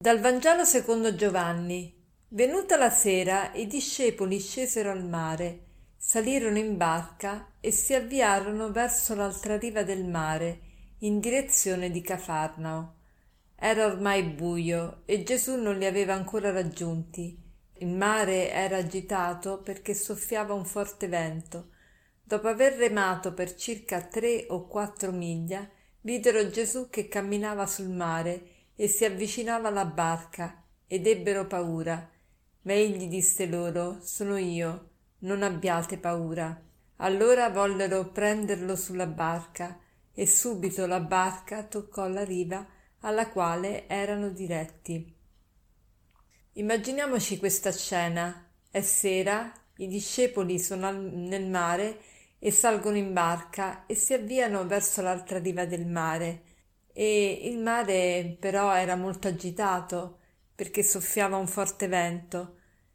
Dal Vangelo secondo Giovanni. Venuta la sera, i discepoli scesero al mare, salirono in barca e si avviarono verso l'altra riva del mare, in direzione di Cafarnao. Era ormai buio e Gesù non li aveva ancora raggiunti. Il mare era agitato perché soffiava un forte vento. Dopo aver remato per circa 3 o 4 miglia, videro Gesù che camminava sul mare e si avvicinava alla barca, ed ebbero paura. Ma egli disse loro: Sono io, non abbiate paura. Allora vollero prenderlo sulla barca, e subito la barca toccò la riva alla quale erano diretti. Immaginiamoci questa scena. È sera, i discepoli sono nel mare e salgono in barca e si avviano verso l'altra riva del mare. E il mare però era molto agitato perché soffiava un forte vento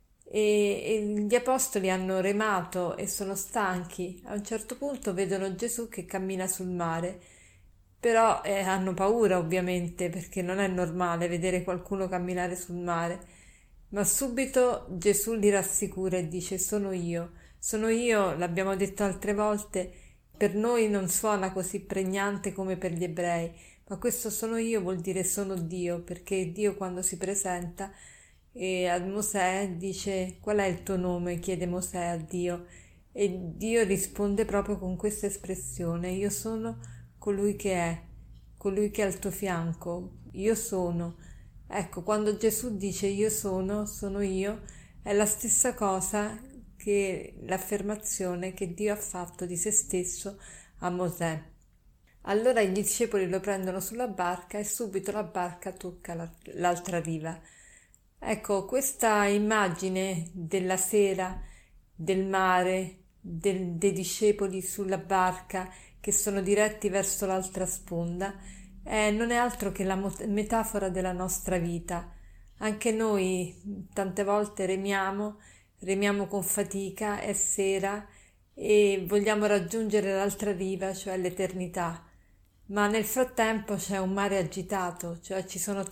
e gli apostoli hanno remato e sono stanchi. A un certo punto vedono Gesù che cammina sul mare, però hanno paura ovviamente perché non è normale vedere qualcuno camminare sul mare, ma subito Gesù li rassicura e dice: sono io, l'abbiamo detto altre volte, per noi non suona così pregnante come per gli ebrei, ma questo sono io vuol dire sono Dio, perché Dio quando si presenta e a Mosè dice: qual è il tuo nome? Chiede Mosè a Dio, e Dio risponde proprio con questa espressione: io sono colui che è, colui che è al tuo fianco, io sono. Ecco, quando Gesù dice sono io, è la stessa cosa che l'affermazione che Dio ha fatto di se stesso a Mosè. Allora i discepoli lo prendono sulla barca e subito la barca tocca l'altra riva. Ecco, questa immagine della sera, del mare, dei discepoli sulla barca che sono diretti verso l'altra sponda, non è altro che la metafora della nostra vita. Anche noi tante volte remiamo con fatica, è sera e vogliamo raggiungere l'altra riva, cioè l'eternità. Ma nel frattempo c'è un mare agitato, cioè ci sono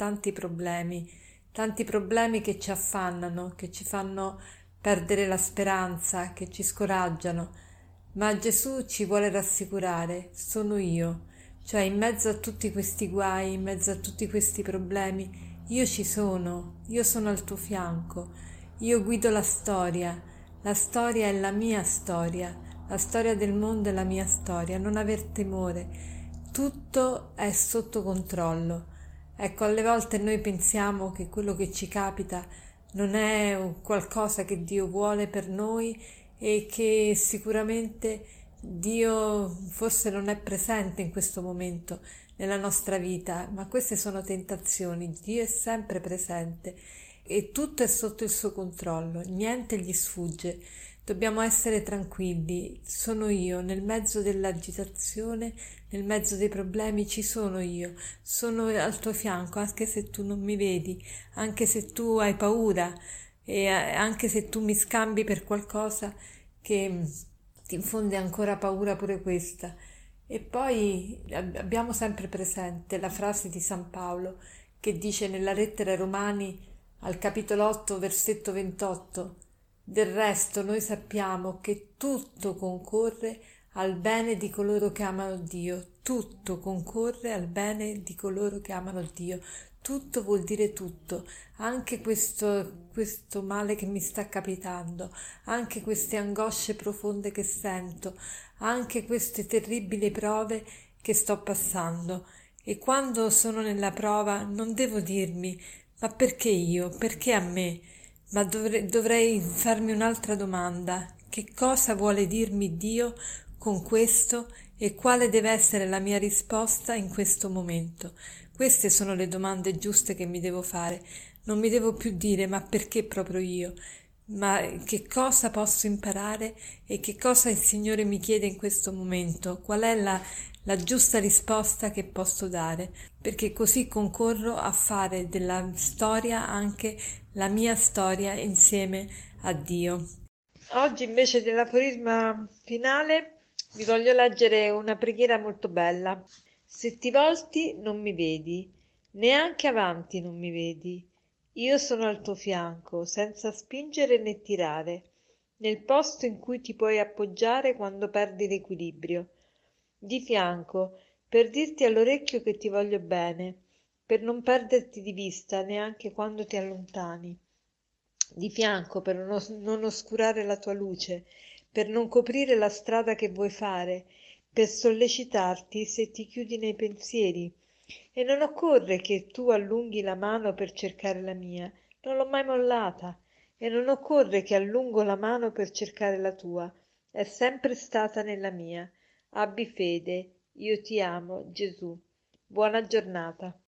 tanti problemi che ci affannano, che ci fanno perdere la speranza, che ci scoraggiano. Ma Gesù ci vuole rassicurare: sono io, cioè in mezzo a tutti questi guai, in mezzo a tutti questi problemi, io ci sono, io sono al tuo fianco, io guido la storia è la storia del mondo è la mia storia, non aver timore, tutto è sotto controllo. Ecco, alle volte noi pensiamo che quello che ci capita non è un qualcosa che Dio vuole per noi e che sicuramente Dio forse non è presente in questo momento nella nostra vita, ma queste sono tentazioni. Dio è sempre presente e tutto è sotto il suo controllo, niente gli sfugge. Dobbiamo essere tranquilli, sono io, nel mezzo dell'agitazione, nel mezzo dei problemi ci sono io, sono al tuo fianco, anche se tu non mi vedi, anche se tu hai paura e anche se tu mi scambi per qualcosa che ti infonde ancora paura pure questa. E poi abbiamo sempre presente la frase di San Paolo che dice nella lettera ai Romani al capitolo 8 versetto 28: del resto noi sappiamo che tutto concorre al bene di coloro che amano Dio, tutto concorre al bene di coloro che amano Dio. Tutto vuol dire tutto, anche questo male che mi sta capitando, anche queste angosce profonde che sento, anche queste terribili prove che sto passando. E quando sono nella prova non devo dirmi: ma perché io? Perché a me? Ma dovrei farmi un'altra domanda: che cosa vuole dirmi Dio con questo e quale deve essere la mia risposta in questo momento? Queste sono le domande giuste che mi devo fare. Non mi devo più dire: ma perché proprio io? Ma che cosa posso imparare e che cosa il Signore mi chiede in questo momento? Qual è la giusta risposta che posso dare? Perché così concorro a fare della storia anche la mia storia insieme a Dio. Oggi invece dell'aforisma finale vi voglio leggere una preghiera molto bella. Se ti volti non mi vedi, Neanche avanti non mi vedi. Io sono al tuo fianco, senza spingere né tirare, nel posto in cui ti puoi appoggiare quando perdi l'equilibrio. Di fianco, per dirti all'orecchio che ti voglio bene, per non perderti di vista neanche quando ti allontani. Di fianco per non oscurare la tua luce, per non coprire la strada che vuoi fare, per sollecitarti se ti chiudi nei pensieri. E non occorre che tu allunghi la mano per cercare la mia, non l'ho mai mollata. E non occorre che allungo la mano per cercare la tua, è sempre stata nella mia. Abbi fede, io ti amo, Gesù. Buona giornata.